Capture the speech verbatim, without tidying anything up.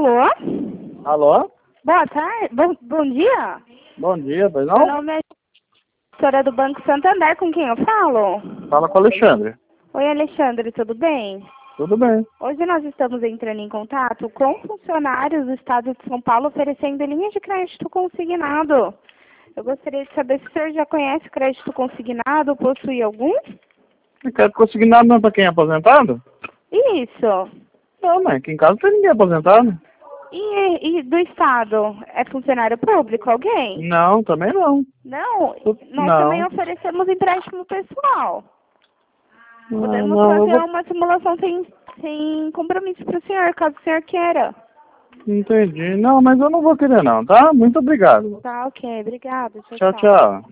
Alô? Alô? Boa tarde. Bom, bom dia. Bom dia, pois Meu não? nome é Doutora do Banco Santander, com quem eu falo? Fala com o Alexandre. Oi, Alexandre, tudo bem? Tudo bem. Hoje nós estamos entrando em contato com funcionários do Estado de São Paulo oferecendo linha de crédito consignado. Eu gostaria de saber se o senhor já conhece crédito consignado, possui algum? Não quero conseguir nada não para quem é aposentado? Isso. Não, mas aqui em casa não tem ninguém aposentado. E, e do Estado? É funcionário público, alguém? Não, também não. Não, nós também Não. oferecemos empréstimo pessoal. Não, Podemos não, eu fazer vou... uma simulação sem, sem compromisso para o senhor, caso o senhor queira. Entendi. Não, mas eu não vou querer não, tá? Muito obrigado. Tá, ok. Obrigada. Tchau, Tchau, tchau. tchau.